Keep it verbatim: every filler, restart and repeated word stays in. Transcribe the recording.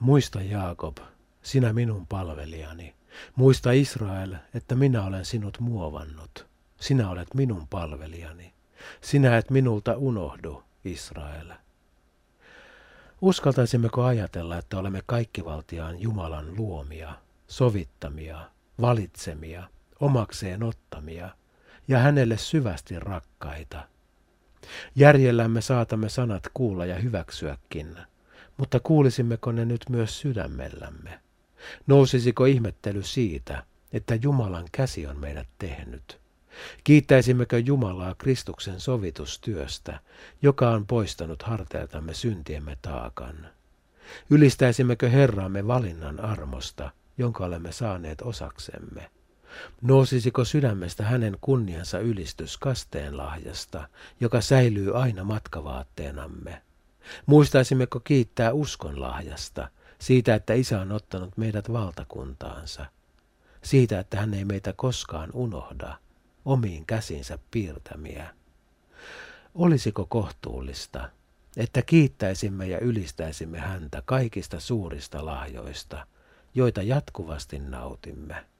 Muista Jaakob, sinä minun palvelijani. Muista Israel, että minä olen sinut muovannut. Sinä olet minun palvelijani. Sinä et minulta unohdu, Israel. Uskaltaisimmeko ajatella, että olemme kaikkivaltiaan Jumalan luomia, sovittamia, valitsemia, omakseen ottamia ja hänelle syvästi rakkaita? Järjellämme saatamme sanat kuulla ja hyväksyäkin, mutta kuulisimmeko ne nyt myös sydämellämme? Nousisiko ihmettely siitä, että Jumalan käsi on meidät tehnyt? Kiittäisimmekö Jumalaa Kristuksen sovitustyöstä, joka on poistanut harteiltamme syntiemme taakan? Ylistäisimmekö Herraamme valinnan armosta, jonka olemme saaneet osaksemme? Nousisiko sydämestä hänen kunniansa ylistys kasteen lahjasta, joka säilyy aina matkavaatteenamme? Muistaisimmeko kiittää uskon lahjasta, siitä, että Isä on ottanut meidät valtakuntaansa, siitä, että hän ei meitä koskaan unohda, omiin käsinsä piirtämiä? Olisiko kohtuullista, että kiittäisimme ja ylistäisimme häntä kaikista suurista lahjoista, joita jatkuvasti nautimme?